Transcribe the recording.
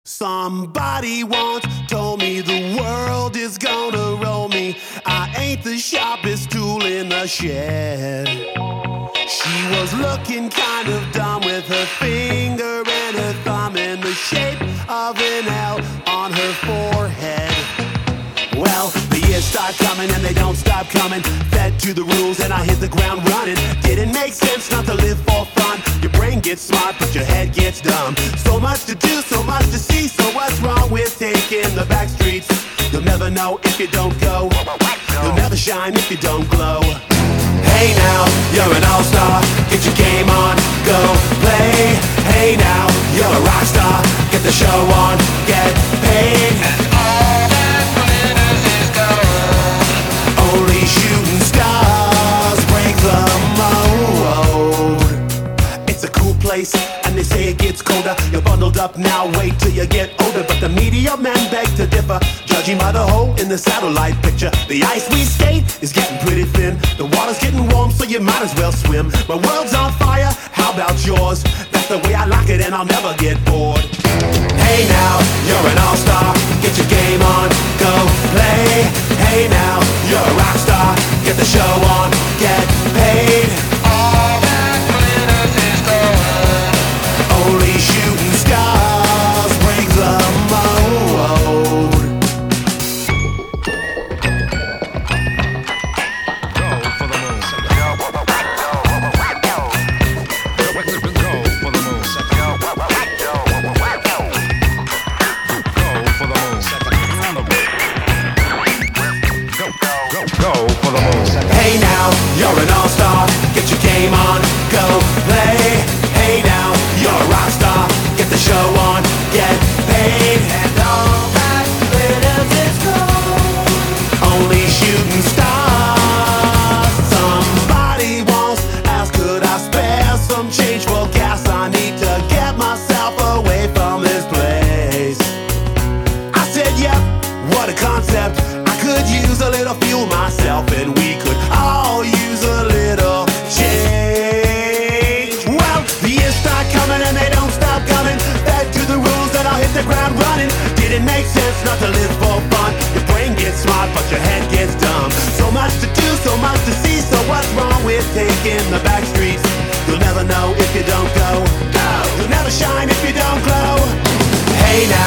Somebody once told me the world is gonna roll me. I ain't the sharpest tool in the shed. She was looking kind of dumb with her finger and her thumb in the shape of an L on her forehead. Well, the years start coming and they don't stop coming. Fed to the rules and I hit the ground running. Didn't make sense not to live for fun. Your brain gets smart but your head gets dumb. So much to do, so much to see. So what's wrong with taking the back streets? You'll never know if you don't go. You'll never shine if you don't glow. Hey now, you're an all-star. Get your game on, go play. Hey now, you're a rock star. Get the show on, get paid. And all that glitters is gold. Only shooting stars break the mold. It's a cool place, and they say it gets colder. You're bundled up now, wait till you get older. But the media men beg to differ, judging by the hole in the satellite picture. The ice we skate is getting pretty thin. The water's getting warm, so you might as well swim. My world's on fire, how about yours? That's the way I like it and I'll never get bored. Hey now, you're an all-star. Get your game on, go play. Hey now, you're a rock star. Get the show on, get paid. All that glitters is gold. Only shooting stars break the mold. Hey now, you're an all-star. Get your game on, go play. Hey now, you're a rock star. Get the show on, get paid. And all that glitters is gold. Only shooting stars. Somebody once asked, could I spare some change for gas? I need to get myself away from this place. I said, yep, what a concept. I could use a little fuel myself, and we could all use a little change. Well, the years start coming and they don't stop coming. Back to the rules and I'll hit the ground running. Didn't make sense not to live for fun. Your brain gets smart but your head gets dumb. So much to do, so much to see. So what's wrong with taking the back streets? You'll never know if you don't go. You'll never shine if you don't glow. Hey now,